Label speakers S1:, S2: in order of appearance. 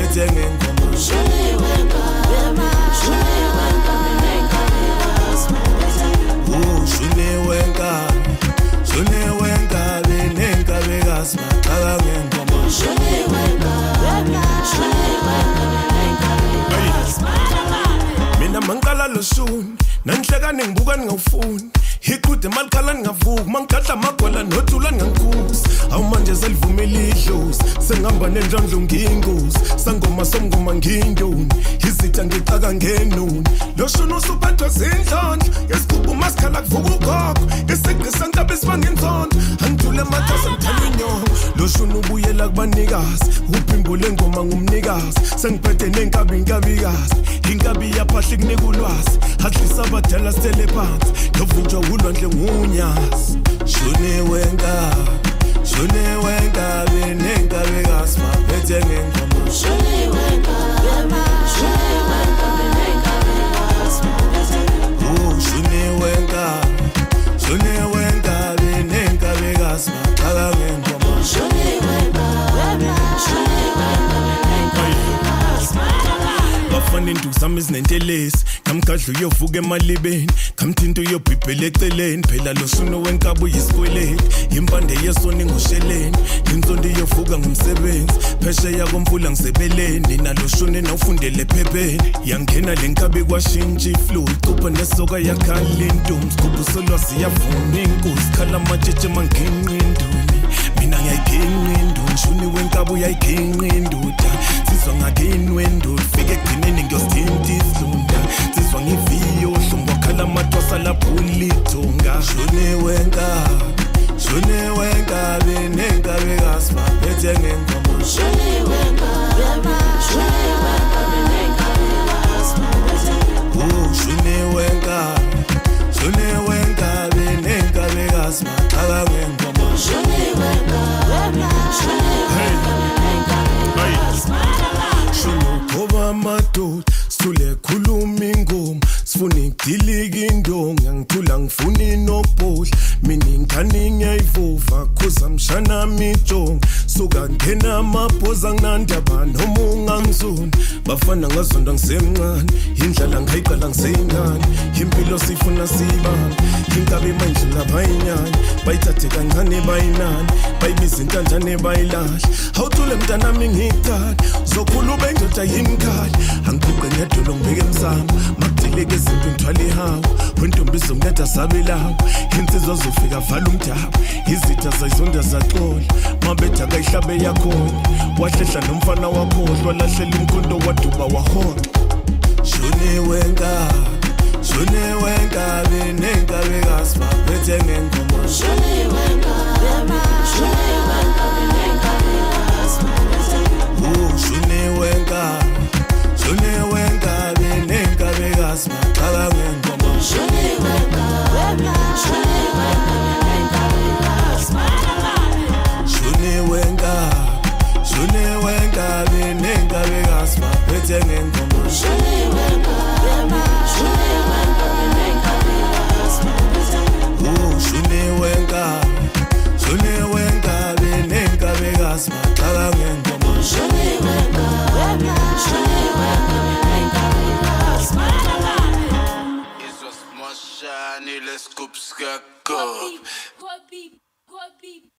S1: baphethe ngengoma Shune wenka benenkabe kasmaxaka ngengoma Mina mangala lo shuni nanhleka ningibuka ningawufuni Hikude malikhala ningavuki mangikadla amagwala nothula ningangikuzi awumanje selivumela idlozi sengihamba nendlandlo ngiyingozi sangoma somngoma ngiyindoni izitha ngicaka ngenoni lo shuni usuphethwe zindlondlo yesigubhu masikhala kuvuka ugogo isigqisa nkabe sibangenzondo angithule mathaza ngithanda inyongo lo shuni ubuyela kubanikazi uphimbule engoma ngumnikazi sengiphethe nenkabi inkabikazi inkabi yaphahla kunika ulwazi hadlisa abadala sitele phansi novinjwa ulwandle ngunyazi shune wenka benenkabe kasmaphethe ngengoma shune wenka benenkabe kasmaxaka ngengoma bafana induzama izinentelezi kamgadla uyovuka emalibeni kamthinto uyobhibhela eceleni phela lo shuni wenkabu yisikweleti impande yesoni ngosheleni inzondo iyovuka ngumsebenzi phesheya komfula ngisebeleni nalo shuni nawufundele phepheni yangena lenkabi kwashintsha iflow icupha nesoka yakhala intombi sigubhu solwazi yavuma inkosi khala amatshetshi manginqa induni mina ngiyayiginqa induni shuni wenkabu uyayiginqa induda sizwa ngakini wenduda fike egcineni ngiyosithinta isilunda sizwa ngiviyo hlungwa khala amatwasa laphula ithunga shune wenka benenkabe kasmaphethe ngengoma shune wenka benenkabe kasmaxaka ngengoma shune wenka Shunukhoba madoda sithule khuluma ingoma sifuna idilika indonga ngithula ngifuna inobhodla mina ingane ngiyayivuva khuza mshana mijonga suka ngena amabhoza nginandaba noma ungangizona bafana ngazonda ngisemncane indlala ngayiqala ngiseyingane impilo sifuna sibamba inkabe mandlela bayinyanya bayithathe kancane bayinani bayibiza intanjane bayilahla awuthule mntanami ngikuthanda zokhulu bendoda yimkhali angiguqe ngedolo ngibeke emsamo makudileke izimpi ngithwala ihawu wentombi izongiletha sabelawo insizwa zofika vala umdabu izitha zayizonda zaxola mabetha kayihlabe yakhona wahlehla nomfana wakhohlwa lahlela imkhondo waduba wahoxa shune wenka benenkabe kasmaphethe ngengoma shune wenka benenkabe kasmaxaka ngengoma shune wenka benenkabe kasmaphethe ngengoma shune wenka benenkabe kasmaxaka ngengoma shune wenka
S2: Izwa smoshani le scoop skakop